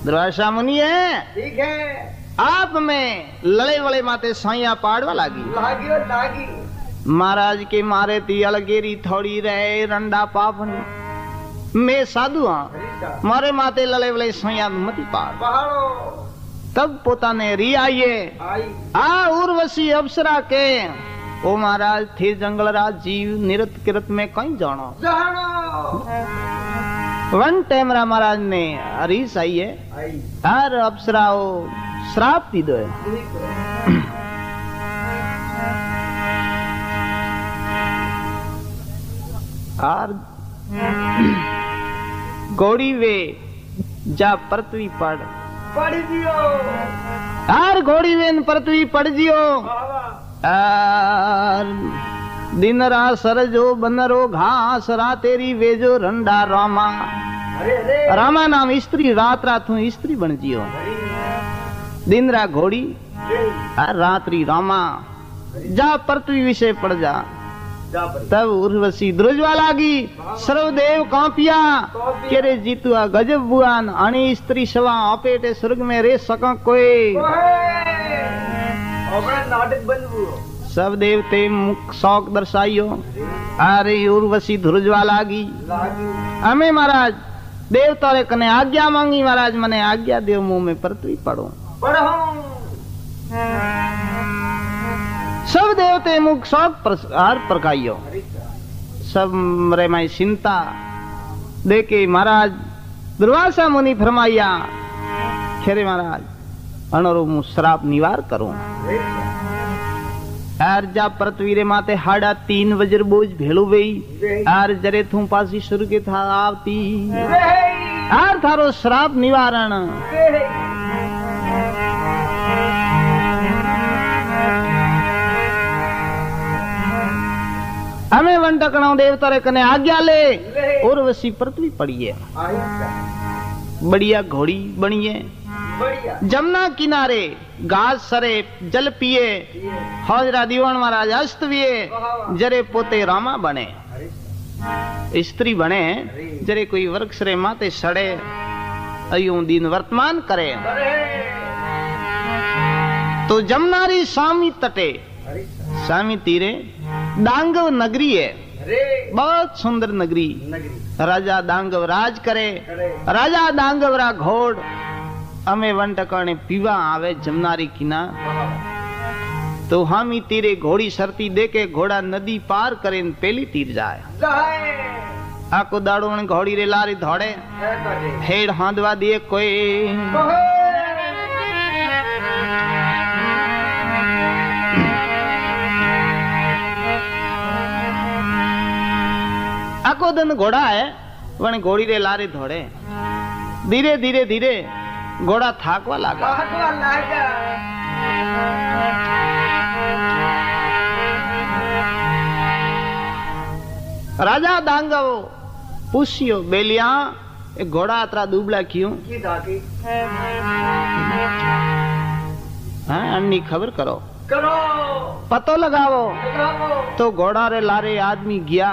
दुर्वासा मुनि है, ठीक है, आप में लड़े वले माते साइया पाड़वा लागी लागी महाराज के मारे ती अलगेरी थोड़ी रहे रंडा पापनी मैं साधु हाँ मारे माते लड़े वले साइया मती पाड़ तब पोता ने री आइए आ उर्वशी अप्सरा के ओ महाराज थे जंगल राज जीव निरत किरत में कहीं जानो वन टेमरा महाराज ने हरीश आइए हर अप्सराओ श्राप दीदो है और घोड़ी वे जा पृथ्वी पड़ दियो और घोड़ी वे पृथ्वी पड़ जियो और दिन रात सरजो बनरो घास रा तेरी वेजो रंडा रामा रामा नाम स्त्री रात रात हूँ स्त्री बन जियो दिन रा घोड़ी रात्रि रामा जा पृथ्वी विषय पड़ जा तब उर्वशी द्रुजवा लागी सर्वदेव कांपिया केरे जीतुआ गजब बुआन अणी स्त्री सवा अपेटे स्वर्ग में रे सका कोई नाटक बनवू सब देवते मुख शौक दर्शाइयो अरे उर्वशी ध्रुजवा लागी हमें महाराज देवता रे कने आज्ञा मांगी महाराज मने आज्ञा देव मुंह में पृथ्वी पड़ो सब देवते मुख शौक प्रसार प्रकाइयो सब रे माई चिंता देखे महाराज दुर्वासा मुनि फरमाइया खेरे महाराज अनरो मु श्राप निवार करूं आर जा पृथ्वी रे माते हाड़ा 3 वज्र बोझ भेड़ो गई आर जरे थू पासी सुर के था आवती आर थारो श्राप निवारण हमें वन टकणाओ देवता रे कने आज्ञा ले उर्वशी पृथ्वी पड़ी है बढ़िया घोड़ी बनी है जमुना किनारे घास सरे जल पिए हौजरा दीवान महाराज अस्त विए जरे पोते रामा बने स्त्री बने जरे कोई वृक्ष रे माते सड़े अयो दिन वर्तमान करे तो जमुनारी स्वामी तटे स्वामी तीरे दांगव नगरी है बहुत सुंदर नगरी राजा दांगव राज करे राजा दांगव रा घोड़ अमे वन टकाने पीवा आवे जमनारी किना तो हम ही तीरे घोड़ी सरती देके घोड़ा नदी पार करे पहली तीर जाए आको दाड़ो घोड़ी रे लारी धोड़े हेड़ हांदवा दिए कोई आको दन घोड़ा है वन घोड़ी रे लारे धोड़े धीरे धीरे धीरे घोड़ा थाकवा लागा राजा दांगव पूछियो बेलिया एक घोड़ा अतरा दुबला क्यों हाँ अन्नी खबर करो पतो लगावो तो घोड़ा रे लारे आदमी गया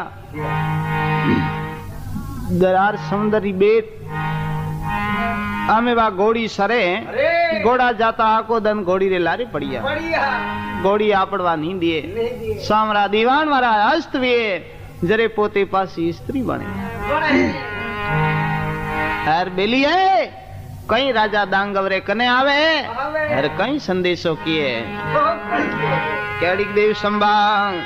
दरार समुद्री बेट आमे बा घोड़ी सरे घोड़ा जाता आको दन घोड़ी रे लारे पड़िया घोड़ी आपड़वा नहीं दिए सामरा दीवान मारा अस्त विए जरे पोते पासी स्त्री बने हर बेली है कहीं राजा दांगवरे कने आवे हर कहीं संदेशो किए कैडिक देव संभांग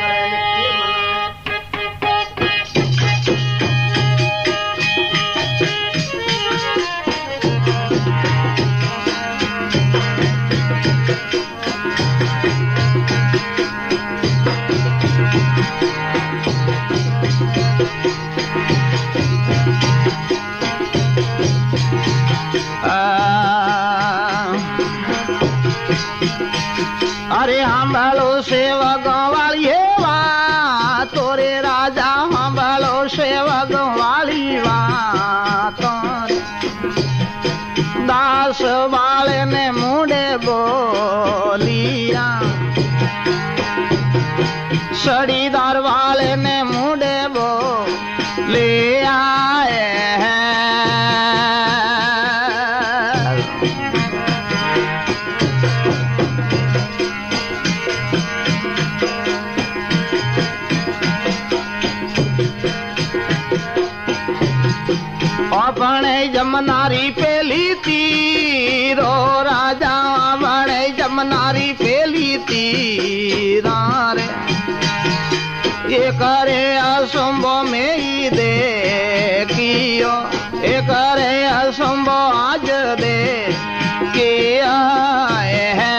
अरे हमारो सेवक वाली है वा तोरे राजा हमारो सेवक वाली वा दास वाले ने मुंडे बोलिया सड़ीदार वाले ने मुंडे बोलिया अपने जमनारी पेली तीरो राजा अपने जमनारी पेली तीरा रे ये करे असंभो में ही देखियो ये करे असंभो आज दे के आए हैं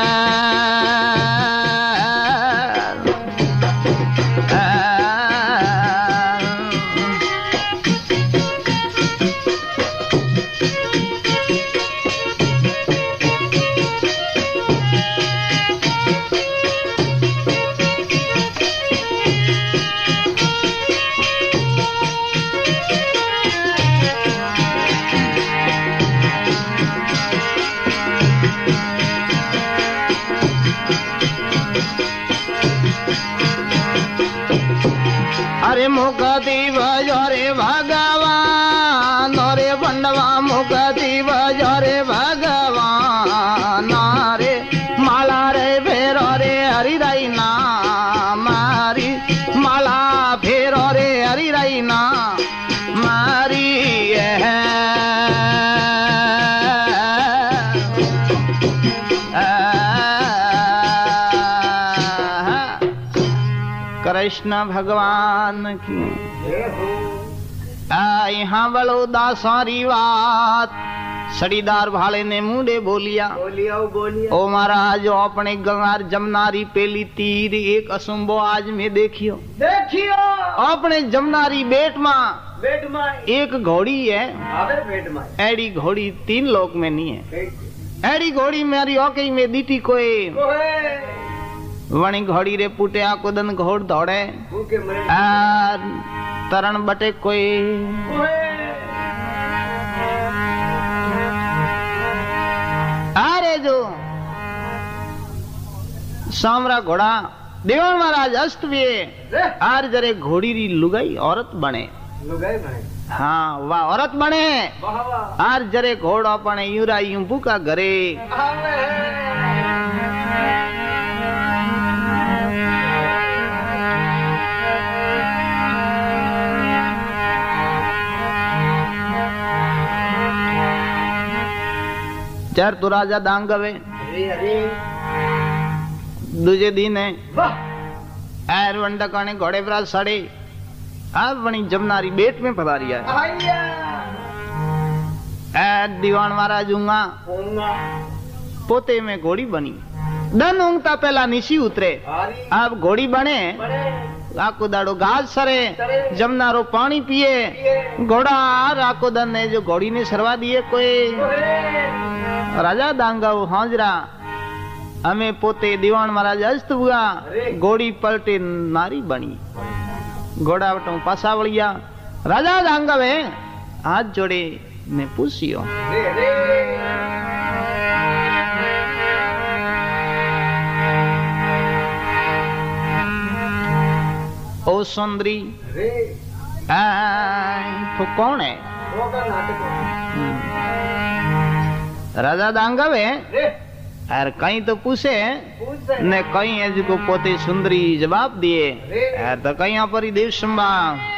अरे मुकती बजरे भगवान रे बंडवा मुकती बजरे भगवान रे माला रे फेरो रे हरि राई ना मारी माला फेरो रे हरि राई ना मारी कृष्ण भगवान की यहाँ बड़ो दासारी बात सड़ीदार भाले ने मुंडे बोलिया ओ महाराज अपने गंगार जमनारी पेली तीर एक असुंबो आज में देखियो अपने जमनारी बेट मां एक घोड़ी है एड़ी घोड़ी 3 लोक में नहीं है एड़ी घोड़ी मेरी ओके में दीटी कोई वणी घोड़ी रे पुटे आको दन घोड़ दौड़े तरण बटे कोई अरे जो सामरा घोड़ा देवन महाराज अस्त भी आर जरे घोड़ी री लुगाई औरत बने हाँ वाह औरत बने आर जरे घोड़ा पने यूरा यूं भूखा घरे चार तो राजा दांगवे दूजे दिन है एर वंडकाने घोड़े पर सड़े अब वणी जमनारी बेट में पधारिया एर दीवान महाराज ऊंगा पोते में घोड़ी बनी दन ऊंगता पहला नीची उतरे अब घोड़ी बने आको दाड़ो घास सरे जमनारो पानी पिए घोड़ा आको दन ने जो घोड़ी ने सरवा दिए कोई राजा दांगा हाजरा हमें पोते दीवान महाराज अस्त हुआ घोड़ी पलटे नारी बनी घोड़ा वटो पासा वलिया राजा दांगा वे हाथ जोड़े ने पूछियो ओ सुंदरी तो कौन है राजा दांगवे यार कहीं तो पूछे ने कहीं है जो पोते सुंदरी जवाब दिए यार तो कहीं पर ही देव संभा